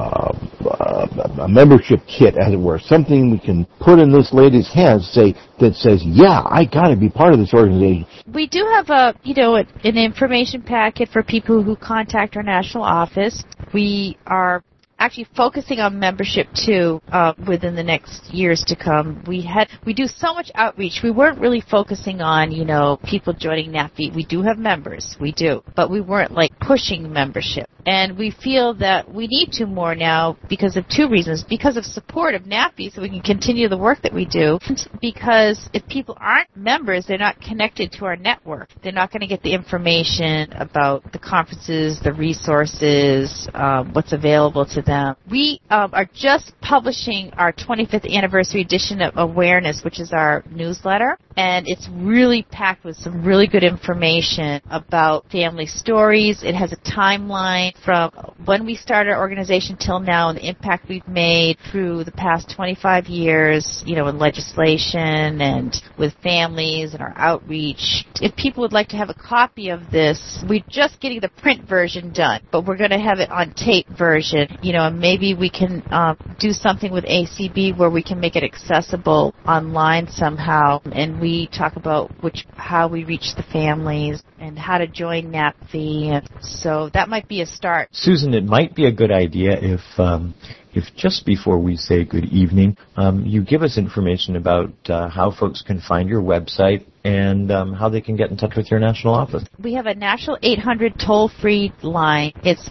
membership kit, as it were, something we can put in this lady's hands that says, yeah, I got to be part of this organization. We do have an information packet for people who contact our national office. We are actually focusing on membership too within the next years to come. We do so much outreach. We weren't really focusing on people joining NAPI. We do have members, we do, but we weren't pushing membership. And we feel that we need to more now because of two reasons. Because of support of NAPI, so we can continue the work that we do. Because if people aren't members, they're not connected to our network. They're not going to get the information about the conferences, the resources, what's available to them. We are just publishing our 25th anniversary edition of Awareness, which is our newsletter. And it's really packed with some really good information about family stories. It has a timeline from when we started our organization till now and the impact we've made through the past 25 years, in legislation and with families and our outreach. If people would like to have a copy of this, we're just getting the print version done, but we're going to have it on tape version, and maybe we can do something with ACB where we can make it accessible online somehow. And we talk about how we reach the families and how to join NAPI. And so that might be a start. Susan, it might be a good idea if just before we say good evening, you give us information about how folks can find your website and how they can get in touch with your national office. We have a national 800 toll-free line. It's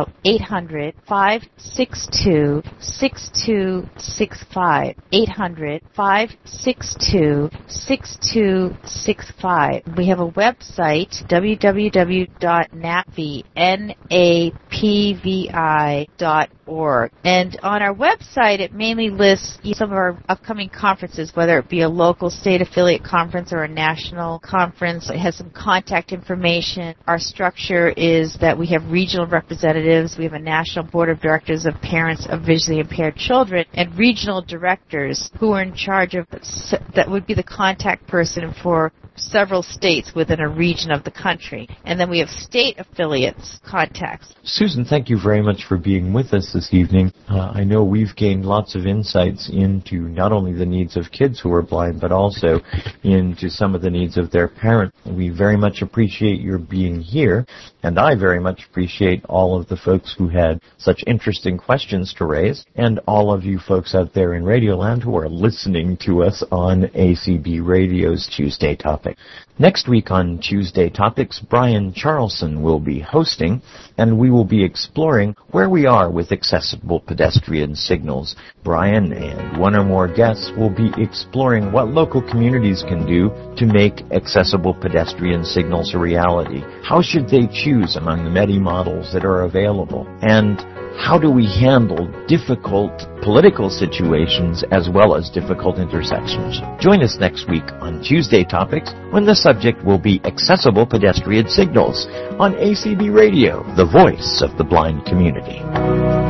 800-562-6265. 800-562-6265. We have a website, www.napvi.org. And on our website, it mainly lists some of our upcoming conferences, whether it be a local state affiliate conference or a national conference. It has some contact information. Our structure is that we have regional representatives. We have a national board of directors of parents of visually impaired children and regional directors who are in charge of, that would be the contact person for several states within a region of the country. And then we have state affiliates contacts. Susan, thank you very much for being with us this evening. I know we've gained lots of insights into not only the needs of kids who are blind, but also into some of the needs of their parents. We very much appreciate your being here, and I very much appreciate all of the folks who had such interesting questions to raise, and all of you folks out there in Radioland who are listening to us on ACB Radio's Tuesday Topics. Next week on Tuesday Topics, Brian Charlson will be hosting, and we will be exploring where we are with accessible pedestrian signals. Brian and one or more guests will be exploring what local communities can do to make accessible pedestrian signals a reality. How should they choose among the many models that are available? And how do we handle difficult political situations as well as difficult intersections? Join us next week on Tuesday Topics when the subject will be accessible pedestrian signals on ACB Radio, the voice of the blind community.